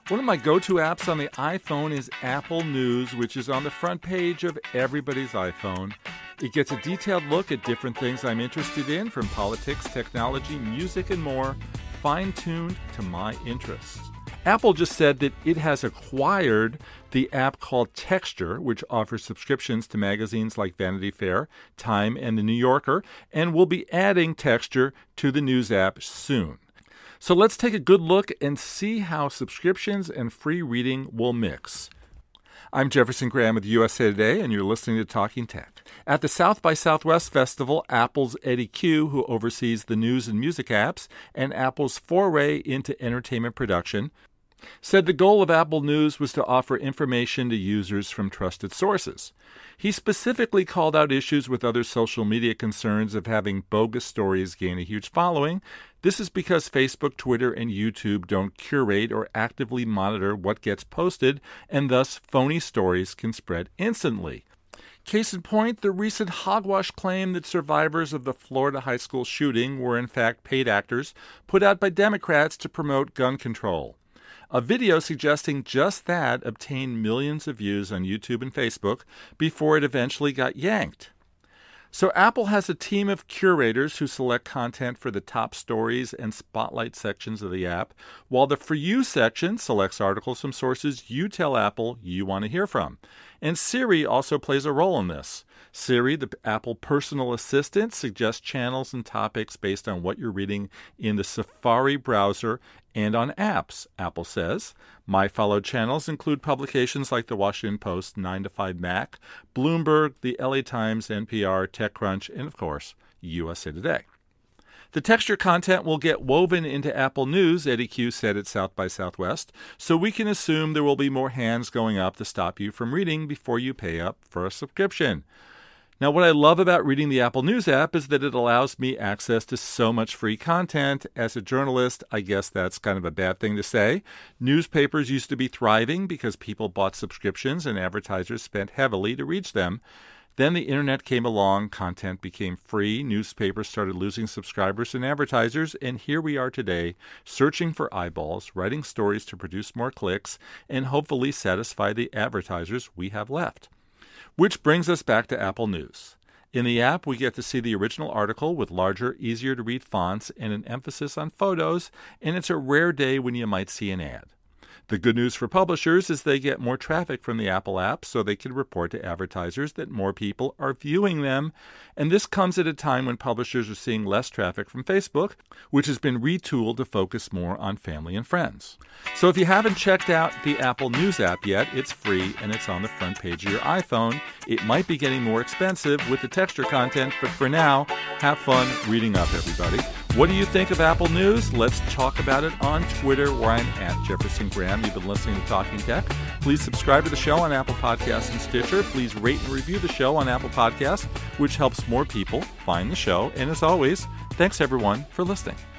One of my go-to apps on the iPhone is Apple News, which is on the front page of everybody's iPhone. It gets a detailed look at different things I'm interested in, from politics, technology, music, and more, fine-tuned to my interests. Apple just said that it has acquired the app called Texture, which offers subscriptions to magazines like Vanity Fair, Time, and The New Yorker, and will be adding Texture to the news app soon. So let's take a good look and see how subscriptions and free reading will mix. I'm Jefferson Graham with USA Today, and you're listening to Talking Tech. At the South by Southwest Festival, Apple's Eddie Q, who oversees the news and music apps, and Apple's foray into entertainment production, said the goal of Apple News was to offer information to users from trusted sources. He specifically called out issues with other social media concerns of having bogus stories gain a huge following. This is because Facebook, Twitter, and YouTube don't curate or actively monitor what gets posted, and thus phony stories can spread instantly. Case in point, the recent hogwash claim that survivors of the Florida high school shooting were in fact paid actors put out by Democrats to promote gun control. A video suggesting just that obtained millions of views on YouTube and Facebook before it eventually got yanked. So Apple has a team of curators who select content for the top stories and spotlight sections of the app, while the For You section selects articles from sources you tell Apple you want to hear from. And Siri also plays a role in this. Siri, the Apple personal assistant, suggests channels and topics based on what you're reading in the Safari browser and on apps, Apple says. My followed channels include publications like the Washington Post, 9 to 5 Mac, Bloomberg, the LA Times, NPR, TechCrunch, and of course, USA Today. The Texture content will get woven into Apple News, Eddie Q said at South by Southwest, so we can assume there will be more hands going up to stop you from reading before you pay up for a subscription. Now, what I love about reading the Apple News app is that it allows me access to so much free content. As a journalist, I guess that's kind of a bad thing to say. Newspapers used to be thriving because people bought subscriptions and advertisers spent heavily to reach them. Then the internet came along, content became free, newspapers started losing subscribers and advertisers, and here we are today, searching for eyeballs, writing stories to produce more clicks, and hopefully satisfy the advertisers we have left. Which brings us back to Apple News. In the app, we get to see the original article with larger, easier-to-read fonts and an emphasis on photos, and it's a rare day when you might see an ad. The good news for publishers is they get more traffic from the Apple app, so they can report to advertisers that more people are viewing them. And this comes at a time when publishers are seeing less traffic from Facebook, which has been retooled to focus more on family and friends. So if you haven't checked out the Apple News app yet, it's free and it's on the front page of your iPhone. It might be getting more expensive with the Texture content, but for now, have fun reading up, everybody. What do you think of Apple News? Let's talk about it on Twitter, where I'm at Jefferson Graham. You've been listening to Talking Tech. Please subscribe to the show on Apple Podcasts and Stitcher. Please rate and review the show on Apple Podcasts, which helps more people find the show. And as always, thanks everyone for listening.